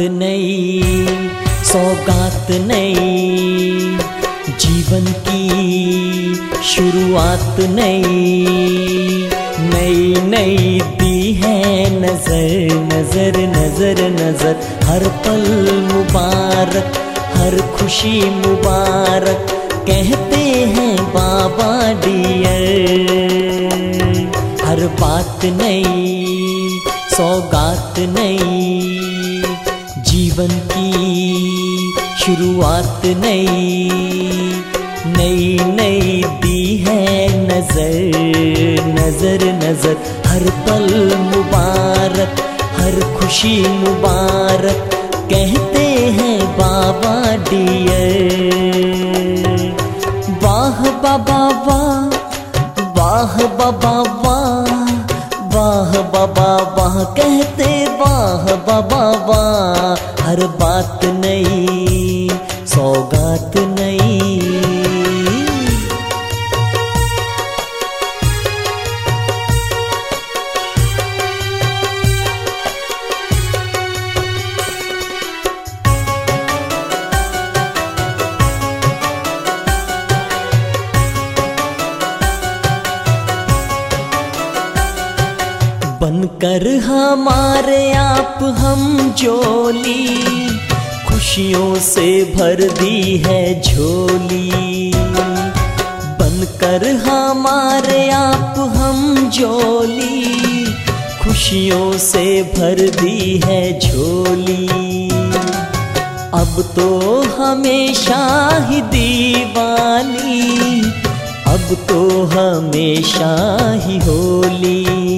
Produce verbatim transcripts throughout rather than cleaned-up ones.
नई, सौगात नई, जीवन की शुरुआत नई, नई नई दी है नजर नजर नजर नजर। हर पल मुबारक, हर खुशी मुबारक, कहते हैं बाबा डियर। हर बात नई, सौगात नई, जीवन की शुरुआत नई, नई नई दी है नजर नजर नजर। हर पल मुबारक, हर खुशी मुबारक, कहते हैं बाबा डियर। वाह बाबा वाह, वाह बाबा वाह, वाह बाबा वाह, कहते वाह बाबा वाह। हर बात नई, सौगात नई। बनकर हमारे आप हम जोली, खुशियों से भर दी है झोली। बनकर हमारे आप हम जोली, खुशियों से भर दी है झोली। अब तो हमेशा ही दीवानी, अब तो हमेशा ही होली।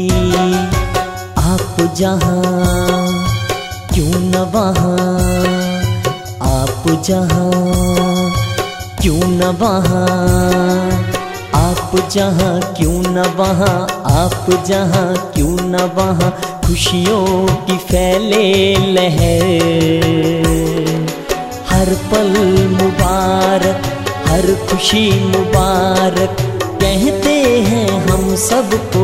आप जहाँ क्यों न वहाँ, आप जहाँ क्यों न वहाँ, आप जहाँ क्यों न वहाँ, आप जहाँ क्यों न वहाँ। खुशियों की फैले लहर, हर पल मुबारक, हर खुशी मुबारक, कहते हैं हम सबको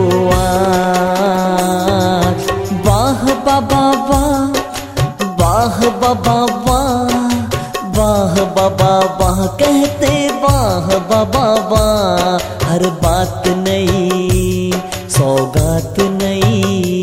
आज। वाह बाबा वाह, वाह बाबा वाह, वाह बाबा वाह, कहते वाह बाबा वाह। हर बात नई, सौगात नई।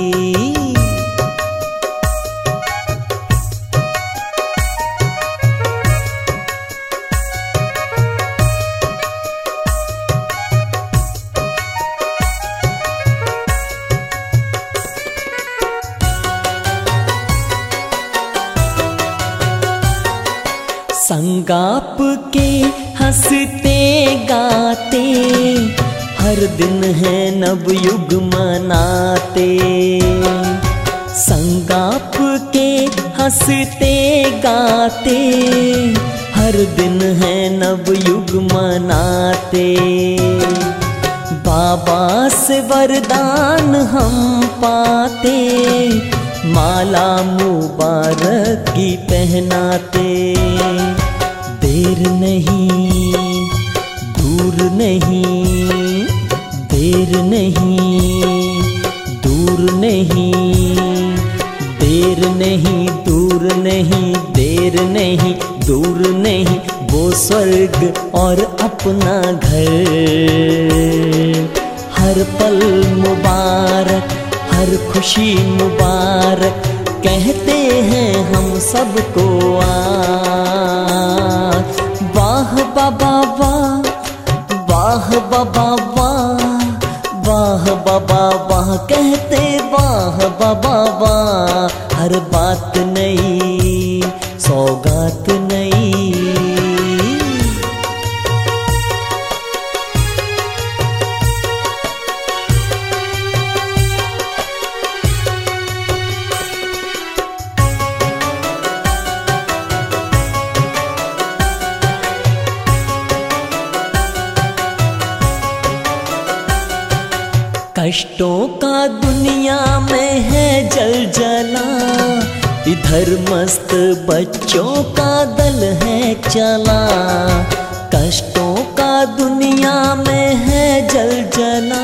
संगाप के हंसते गाते, हर दिन है नवयुग मनाते। संगाप के हंसते गाते, हर दिन है नवयुग मनाते। बाबा से वरदान हम पाते, माला मुबारक की पहनाते। देर नहीं, दूर नहीं, देर नहीं, दूर नहीं, देर नहीं, दूर नहीं, देर नहीं, दूर नहीं। वो स्वर्ग और अपना घर, हर पल मुबारक, हर खुशी मुबारक, कहते हैं हम सबको आज। वाह बाबा वाह, वाह बाबा वाह, वाह बाबा वाह, कहते वाह बाबा वाह। हर बात नई, सौगात नई। कष्टों का दुनिया में है जलजला, इधर मस्त बच्चों का दल है चला। कष्टों का दुनिया में है जलजला,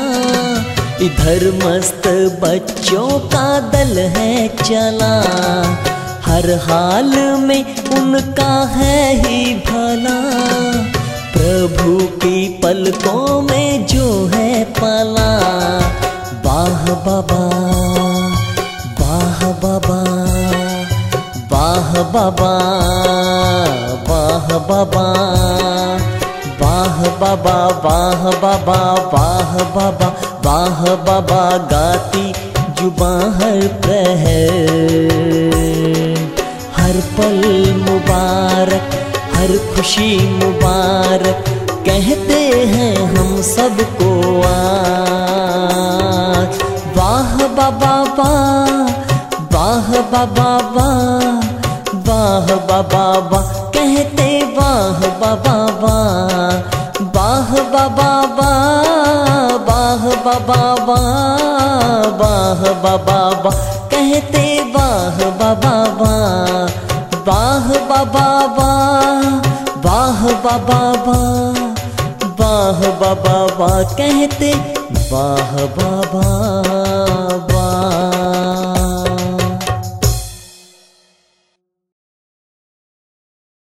इधर मस्त बच्चों का दल है चला। हर हाल में उनका है ही भला, प्रभु की पलकों में जो है पला। वाह बाबा, वाह बाबा, वाह बाबा, वाह बाबा, वाह बाबा, वाह बाबा, वाह बाबा, वाह बाबा, गाती जुबां हर प्रहर। हर पल मुबारक, हर खुशी मुबारक, कहते हैं हम सबको आज। वाह बाबा वाह, वाह बाबा वाह, वाह बाबा वाह, कहते वाह बाबा वाह। वाह बाबा वाह, वाह बाबा वाह, वाह बाबा वाह, कहते वाह बाबा वाह। वाह बाबा वाह, वाह बाबा वाह, वाह बाबा वाह, कहते वाह बाबा।